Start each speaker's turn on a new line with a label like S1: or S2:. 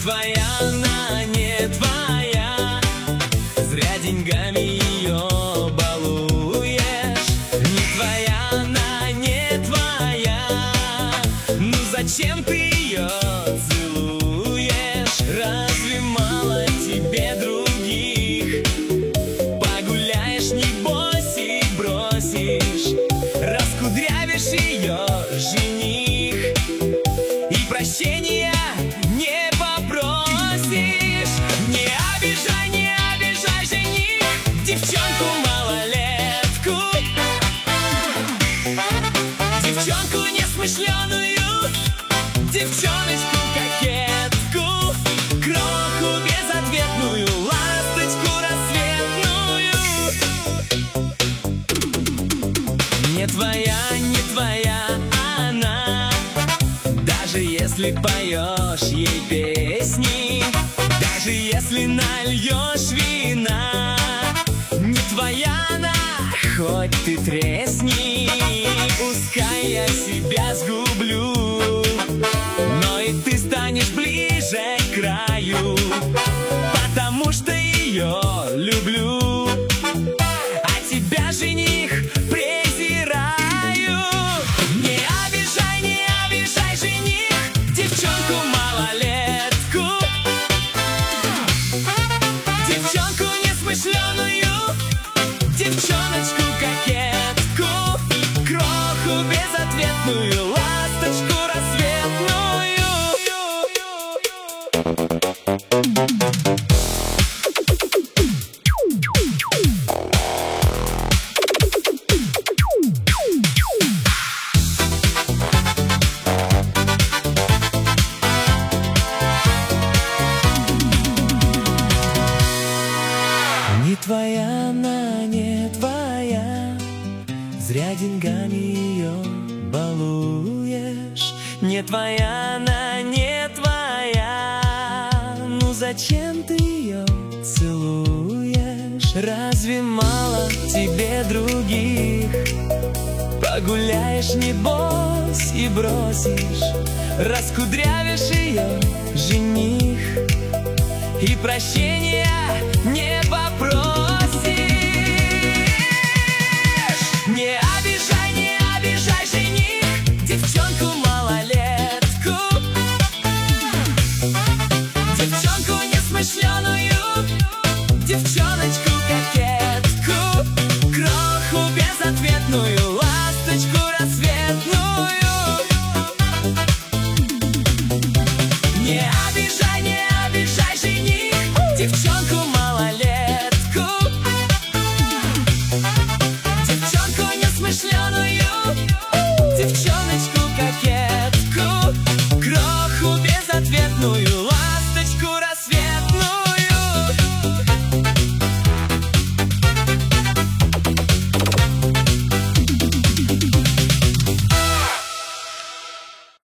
S1: твоя, она не твоя. Зря деньгами ее балуешь. Не твоя, она не твоя. Ну зачем ты ее целуешь? Разве мало тебе других? Погуляешь, небось, и бросишь. Раскудрявишь ее жених, и прощения не попросишь. Не обижай, жених, девчонку малолетку, девчонку несмышленую, девчоночку кокетку, кроху безответную, ласточку рассветную. Не твоя она, даже если поешь ей песни, даже если нальешь вина. Не твоя она, хоть ты тресни. Пускай я себя сгублю, но и ты станешь ближе к краю, потому что ее люблю, а тебя, жених, презираю. Не обижай, жених, девчонку малолетку, девчонку несмышленую, девчоночку кокетку, кроху безответную, ласточку рассветную. Не твоя, она не твоя. Зря деньгами ее балуешь. Не твоя, она не твоя. Ну зачем ты ее целуешь? Разве мало тебе других? Погуляешь, небось, и бросишь. Раскудрявишь ее жених, и прощения не попросишь. Не обижай, жених, девчонку малолетку, девчонку несмышленую, девчоночку кокетку, кроху безответную,